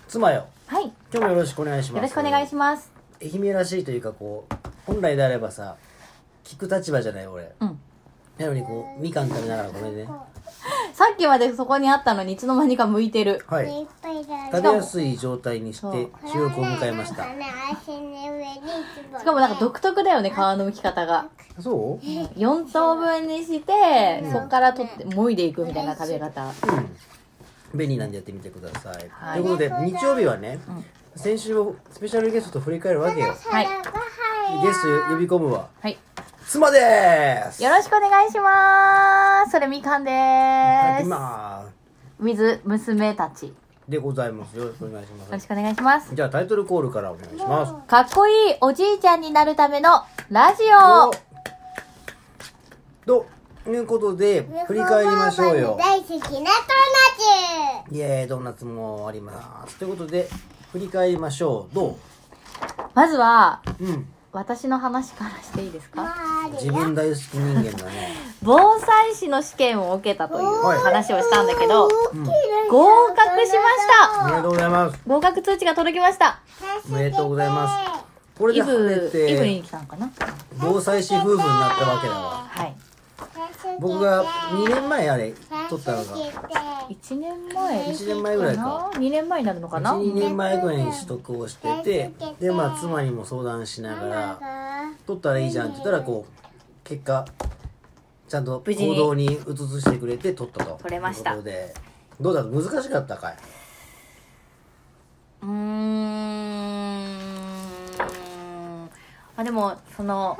妻よ、 はい。 今日もよろしくお願いします。 よろしくお願いします。 愛媛らしいというか、こう本来であればさ、聞く立場じゃない俺。 うん。 なのにこうみかん食べながらごめんね。 さっきまでそこにあったのにいつの間にか剥いてる。 はい。食べやすい状態にして収録を迎えました。 しかもなんか独特だよね、皮の剥き方が。 そう？ 4 等分にして、そっから取って剥いでいくみたいな食べ方。 便利なんでやってみてください。 はいということで日曜日はね、先週をスペシャルゲストと振り返るわけよ。 はい。 ゲスト呼び込むわ。 はい。 妻でーす。 よろしくお願いします。それみかんでーす。 今水娘たち。よでございます。よろしくお願いします。 ろしくお願いします。 じゃあタイトルコールからお願いします。 かっこいいおじいちゃんになるためのラジオ。 ということで振り返りましょうよ。 大好きなドーナツ。 イエーイ、ドーナツもあります。ということで振り返りましょう。どう？ まずは、 うん。 私の話からしていいですか？ 自分大好き人間だね。 防災士の試験を受けたというはい話をしたんだけど、 うん。 合格しました。 おめでとうございます。 合格通知が届きました。 おめでとうございます。これでイ晴れブにて来たのかな？ 防災士夫婦になったわけだわ。 はい。 僕が2年前あれ撮ったのが 1年前 1年前ぐらいか。 2年前になるのかな？ 1、2年前ぐらいに取得をしてて、でまあ妻にも相談しながら撮ったらいいじゃんって言ったらこう結果ちゃんと行動に移してくれて撮ったと。 撮れましたということでどうだった？難しかったかい？ でもその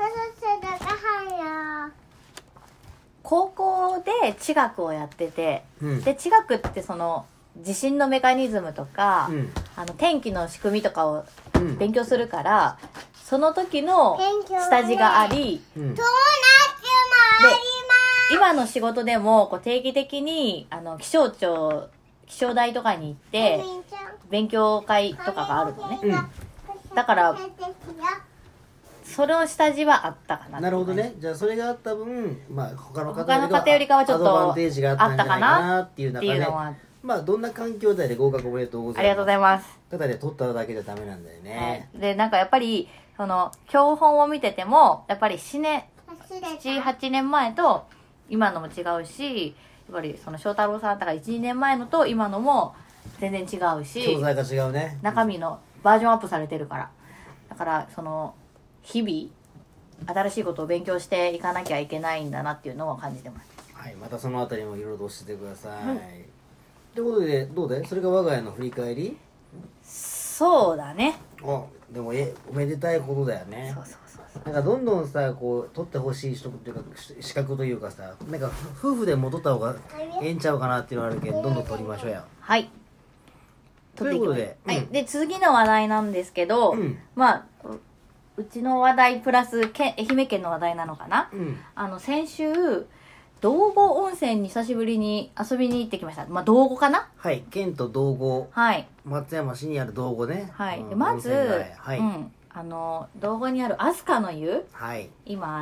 高校で地学をやってて、 うんで地学ってその地震のメカニズムとか、 うん天気の仕組みとかをうん勉強するから、その時の下地があり、 うんドーナツもあり今の仕事でもこう定期的に気象台とかに行って勉強会とかがあるのね。だからその下地はあったかな。 なるほどね。じゃあそれがあった分、まあ他の他の方よりかはちょっとアドバンテージがあったんじゃないかなっていう中で、 っていうのはまあどんな環境で合格おめでとうございます。 ありがとうございます。 ただで取っただけじゃダメなんだよはね。 い、でなんかやっぱりその教本を見ててもやっぱり7、8年前と今のも違うし、やっぱりその翔太郎さんとか1、2年前のと今のも全然違うし、 教材が違うね。 中身のバージョンアップされてるから、だからその日々新しいことを勉強していかなきゃいけないんだなっていうのを感じてます。 はい、またそのあたりもいろいろと教えてください。ということでどうで？それが我が家の振り返り？ そうだね。 あ、でもおめでたいことだよね。 そうそうそうそう。 なんかどんどんさこう取ってほしい人というか資格というかさ、なんか夫婦でも取った方がええんちゃうかなっていうのがあるけど、どんどん取りましょうや。 はい。 ということで、 はい。で次の話題なんですけど、 うんまあうちの話題プラス愛媛県の話題なのかな。先週道後温泉に久しぶりに遊びに行ってきました。まあ道後かな。 はい、県と道後、 はい松山市にある道後ね。 はい。 うんでまず、 温泉街はい、 道後にある飛鳥の湯、 はい、 今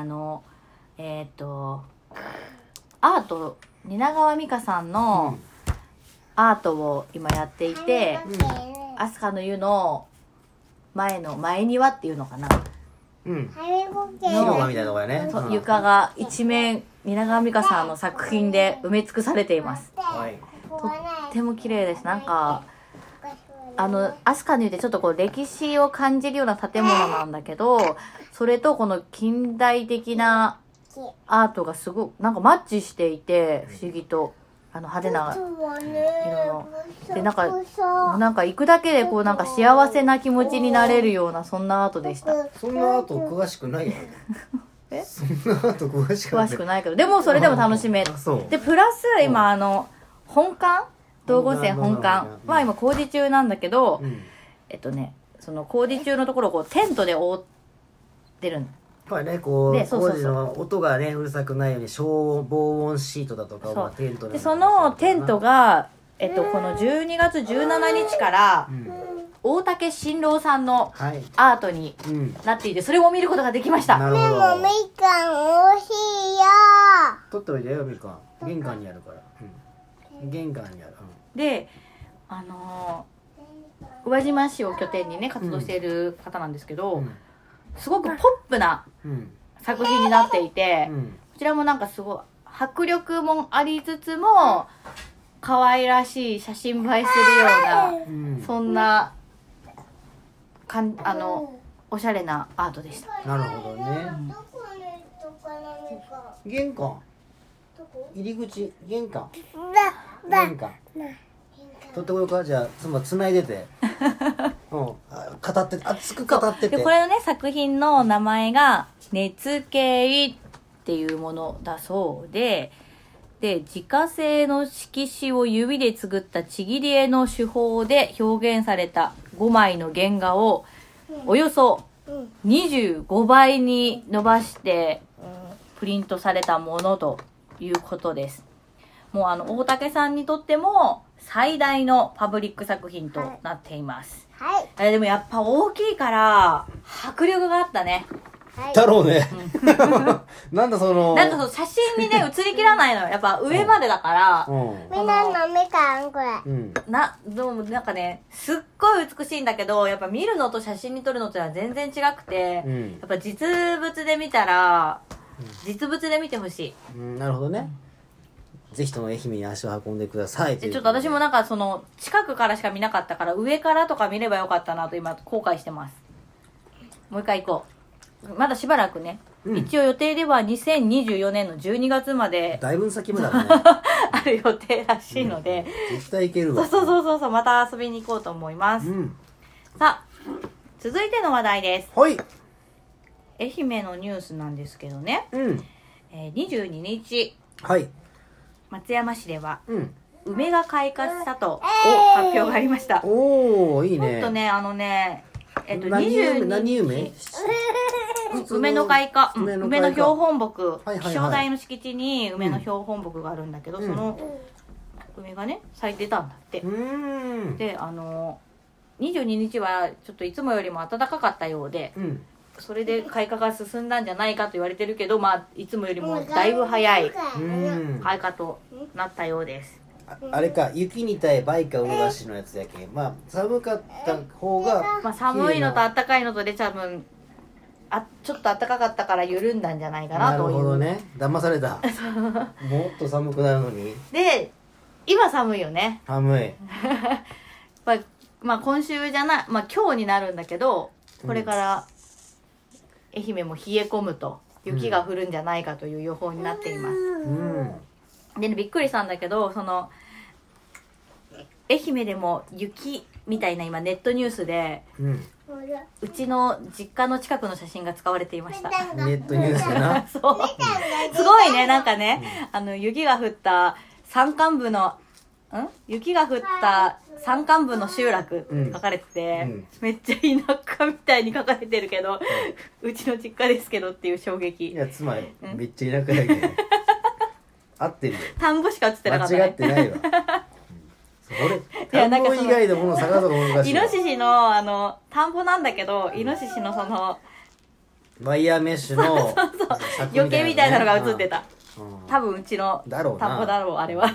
アート蜷川美香さんのアートを今やっていて、飛鳥の湯の前庭っていうのかな、 うん、 広広場みたいなとこやね。うん床が一面蜷川美香さんの作品で埋め尽くされています。 はい、 とっても綺麗です。なんか飛鳥の湯ってちょっとこう歴史を感じるような建物なんだけど、それとこの近代的なアートがすごくなんかマッチしていて、不思議と派手な色ので、なんか行くだけでこうなんか幸せな気持ちになれるような、そんなアートでした。 そんな後詳しくないよね。そんな後詳しくない。 詳しくないけど、でもそれでも楽しめる。 あそうでプラス今本館、道後温泉本館は今工事中なんだけど、 うん、 その工事中のところをこうテントで覆ってるんやっぱりね、こうでそうそうそう工事の音がねうるさくないように防音シートだとかをテントで、そのテントがこの12月17日から大竹新郎さんのはい、 アートになっていて、それを見ることができました。 なるほでもど。 みかん美味しいよ。 取っておいてよみかん。玄関にあるから。玄関にある。 で宇和島市を拠点にね活動している方なんですけど、 うんすごくポップなうん作品になっていて、 うんこちらもなんかすごい迫力もありつつも可愛らしい写真映えするよううんなそんなおしゃれなアートでした。 なるほどね。 どこにとか何か玄関どこ入り口玄関だ玄関取ってこようか。じゃあ妻つないでてうん語って熱く語っててでこれのね作品の名前が熱系っていうものだそうで、自家製の色紙を指で作ったちぎり絵の手法で表現された5枚の原画をおよそ25倍に伸ばしてプリントされたものということです。もう大竹さんにとっても最大のパブリック作品となっています。 はいでもやっぱ大きいから迫力があったね。 はいだろうねなんだそのなんかそう写真にね写りきらないのよ。やっぱ上までだから、 みんなのみかんこれうんでもなんかねすっごい美しいんだけど、やっぱ見るのと写真に撮るのとは全然違くて、 うんやっぱ実物で見たら実物で見てほしい。 うんなるほどね。ぜひとも愛媛に足を運んでください。 でちょっと私もなんかその近くからしか見なかったから上からとか見ればよかったなと今後悔してます。もう一回行こう。まだしばらくね、 うん一応予定では2024年の12月までだいぶ先までだね。 ある予定らしいので、 絶対いけるわ。 そうまた遊びに行こうと思います。 うんさあ続いての話題です。 はい。 愛媛のニュースなんですけどね、 うん 22日はい。 松山市ではうん梅が開花したと発表がありました。 おおいいね。 ちょっとね何梅 22 何梅梅の開花、梅の標本木、 はいはいはい気象台の敷地に梅の標本木があるんだけど、 うんその梅がね咲いてたんだって。で22日はちょっといつもよりも暖かかったようで、 うんそれで開花が進んだんじゃないかと言われてるけど、まあいつもよりもだいぶ早いうん開花となったようです。 あれか雪に耐え梅か浦賀市のやつやけん、まあ寒かった方がまあ寒いのと暖かいのとで多分ちょっと暖かかったから緩んだんじゃないかななるという。 ほどね。騙された。もっと寒くなるのにで今寒いよね。 寒い。 まあ今週じゃない、まあ今日になるんだけど、これから愛媛も冷え込むと雪が降るんじゃないかという予報になっています。 うんでね、びっくりしたんだけど、その愛媛でも雪みたいな今ネットニュースでうんうちの実家の近くの写真が使われていました。 ネットニュースでな。 そうすごいね、なんかね、雪が降った山間部の雪が降った山間部の集落書かれてて、 うんめっちゃ田舎みたいに書かれてるけど、うちの実家ですけどっていう衝い撃。 やつまりめっちゃ田舎やけん合ってるよ。 田んぼしか映ってなかった間違っね。 てないわ。それいやなんかその田んぼ以外のものを探すのが難しいわ。 イノシシの田んぼなんだけど、イノシシのそのワイヤーメッシュの余計みたいなのが映ってた。 うん多分うちのだろうな田んぼだろう、あれは。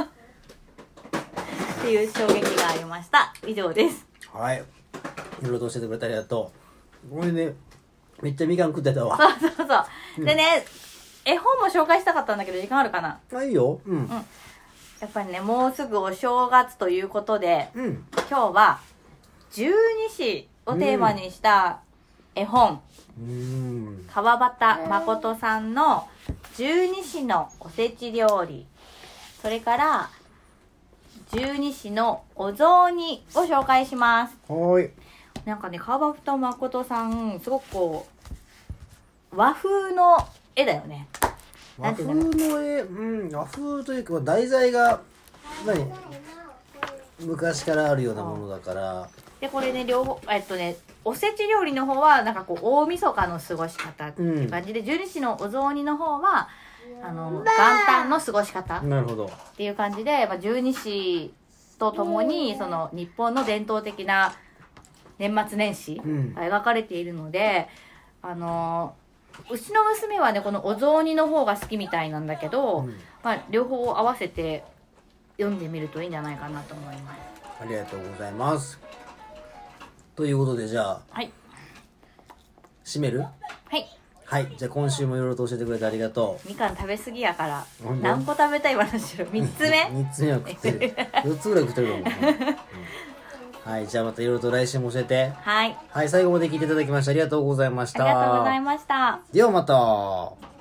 っていう衝撃がありました。以上です。 はい。いろいろと教えてくれてありがとう。これね、めっちゃみかん食ってたわ。 そう。でね、絵本も紹介したかったんだけど、時間あるかな。 あ、いいよ。うん。 やっぱりね、もうすぐお正月ということで、 うん。 今日は十二支をテーマにした絵本、川端誠さんの十二支のおせち料理、それから十二支のお雑煮を紹介します。 はーい。 なんかね、川端誠さん、すごくこう、和風の絵だよね。 和風の絵、和風というか題材が昔からあるようなものだから。 で、これね、両方、おせち料理の方は、なんかこう、大晦日の過ごし方っていう感じで、十二支のお雑煮の方は、元旦の過ごし方っなるほど。 ていう感じで、十二支とともに、その日本の伝統的な年末年始が描かれているので、うちの娘はね、このお雑煮の方が好きみたいなんだけど、両方合わせて読んでみるといいんじゃないかなと思います。 ありがとうございます。 ということでじゃあはい。 締める？ はい。 はいじゃあ今週もいろいろと教えてくれてありがとう。 みかん食べ過ぎやからほんと何個食べたい話しろ。3つ目 3つ目は食ってる4つぐらい食ってると思う、はいじゃあまたいろいろと来週も教えて。 はい。 はい最後まで聞いていただきましてありがとうございました。 ありがとうございました。 ではまた。